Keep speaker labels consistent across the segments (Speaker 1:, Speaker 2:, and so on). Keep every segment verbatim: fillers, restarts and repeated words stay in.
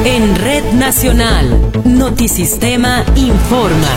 Speaker 1: En Red Nacional, Notisistema informa.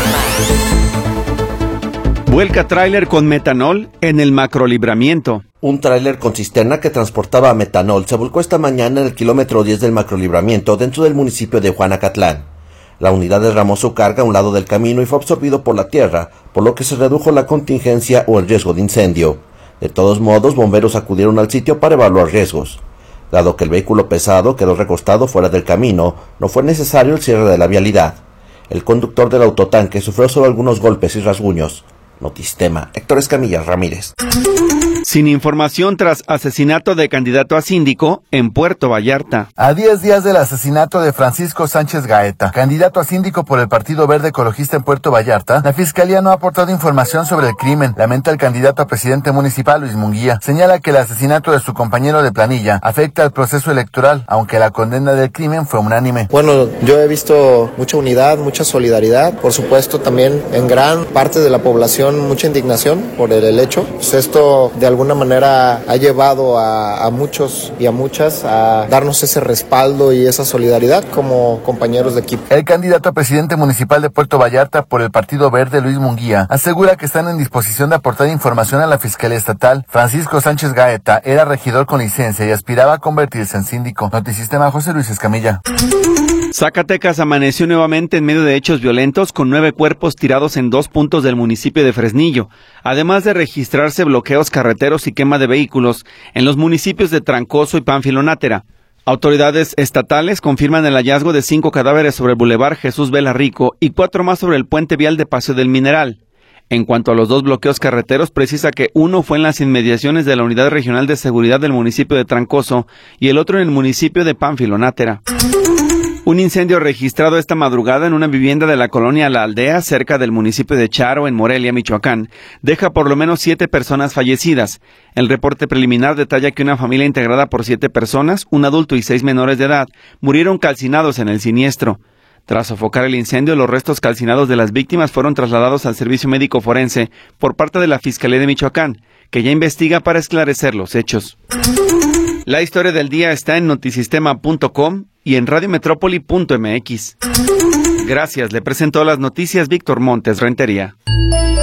Speaker 2: Vuelca tráiler con metanol en el macrolibramiento.
Speaker 3: Un tráiler con cisterna que transportaba metanol se volcó esta mañana en el kilómetro diez del macrolibramiento dentro del municipio de Juanacatlán. La unidad derramó su carga a un lado del camino y fue absorbido por la tierra, por lo que se redujo la contingencia o el riesgo de incendio. De todos modos, bomberos acudieron al sitio para evaluar riesgos. Dado que el vehículo pesado quedó recostado fuera del camino, no fue necesario el cierre de la vialidad. El conductor del autotanque sufrió solo algunos golpes y rasguños. Notisistema, Héctor Escamilla Ramírez.
Speaker 2: Sin información tras asesinato de candidato a síndico en Puerto Vallarta.
Speaker 4: A diez días del asesinato de Francisco Sánchez Gaeta, candidato a síndico por el Partido Verde Ecologista en Puerto Vallarta, la Fiscalía no ha aportado información sobre el crimen. Lamenta el candidato a presidente municipal, Luis Munguía. Señala que el asesinato de su compañero de planilla afecta al proceso electoral, aunque la condena del crimen fue unánime.
Speaker 5: Bueno, yo he visto mucha unidad, mucha solidaridad, por supuesto también en gran parte de la población mucha indignación por el, el hecho. Pues esto de alguna manera ha llevado a, a muchos y a muchas a darnos ese respaldo y esa solidaridad como compañeros de equipo.
Speaker 4: El candidato a presidente municipal de Puerto Vallarta por el Partido Verde, Luis Munguía, asegura que están en disposición de aportar información a la Fiscalía Estatal. Francisco Sánchez Gaeta era regidor con licencia y aspiraba a convertirse en síndico. Notisistema, José Luis Escamilla.
Speaker 2: Zacatecas amaneció nuevamente en medio de hechos violentos con nueve cuerpos tirados en dos puntos del municipio de Fresnillo, además de registrarse bloqueos carreteros y quema de vehículos en los municipios de Trancoso y Pánfilo Nájera. Autoridades estatales confirman el hallazgo de cinco cadáveres sobre el Boulevard Jesús Vela Rico y cuatro más sobre el puente vial de Paseo del Mineral. En cuanto a los dos bloqueos carreteros, precisa que uno fue en las inmediaciones de la Unidad Regional de Seguridad del municipio de Trancoso y el otro en el municipio de Pánfilo Nájera. Un incendio registrado esta madrugada en una vivienda de la colonia La Aldea, cerca del municipio de Charo, en Morelia, Michoacán, deja por lo menos siete personas fallecidas. El reporte preliminar detalla que una familia integrada por siete personas, un adulto y seis menores de edad, murieron calcinados en el siniestro. Tras sofocar el incendio, los restos calcinados de las víctimas fueron trasladados al servicio médico forense por parte de la Fiscalía de Michoacán, que ya investiga para esclarecer los hechos. La historia del día está en notisistema punto com y en radiometrópoli punto m x. Gracias, le presentó las noticias Víctor Montes Rentería.